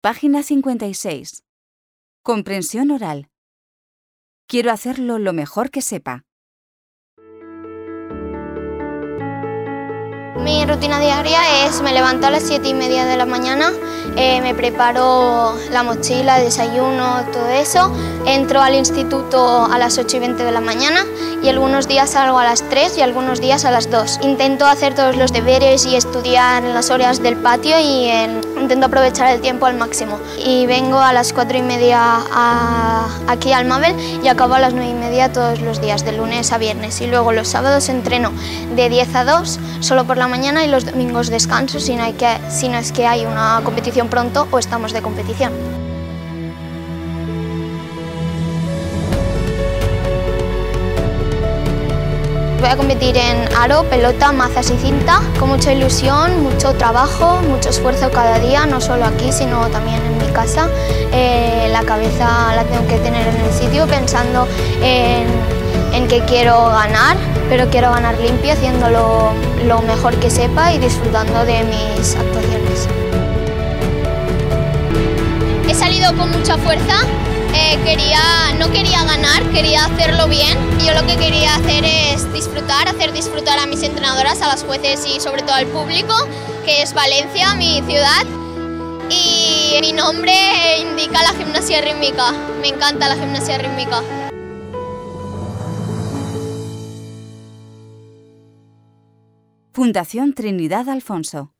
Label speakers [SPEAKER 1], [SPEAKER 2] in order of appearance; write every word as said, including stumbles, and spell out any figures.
[SPEAKER 1] Página cincuenta y seis. Comprensión oral. Quiero hacerlo lo mejor que sepa.
[SPEAKER 2] Mi rutina diaria es, me levanto a las siete y media de la mañana, eh, me preparo la mochila, el desayuno, todo eso, entro al instituto a las ocho y veinte de la mañana y algunos días salgo a las tres y algunos días a las dos. Intento hacer todos los deberes y estudiar en las horas del patio y en, intento aprovechar el tiempo al máximo. Y vengo a las cuatro y media a, aquí al Mabel y acabo a las nueve y media todos los días, de lunes a viernes. Y luego los sábados entreno de diez a dos, solo por la mañana, y los domingos descanso si no, hay que, si no es que hay una competición pronto o estamos de competición. Voy a competir en aro, pelota, mazas y cinta, con mucha ilusión, mucho trabajo, mucho esfuerzo cada día, no solo aquí, sino también en mi casa. Eh, la cabeza la tengo que tener en el sitio, pensando en, en que quiero ganar, pero quiero ganar limpio, haciéndolo lo mejor que sepa y disfrutando de mis actuaciones. He salido con mucha fuerza. Eh, quería, no quería ganar, quería hacerlo bien. Yo lo que quería hacer es disfrutar, hacer disfrutar a mis entrenadoras, a las jueces y sobre todo al público, que es Valencia, mi ciudad. Y mi nombre indica la gimnasia rítmica, me encanta la gimnasia rítmica.
[SPEAKER 1] Fundación Trinidad Alfonso.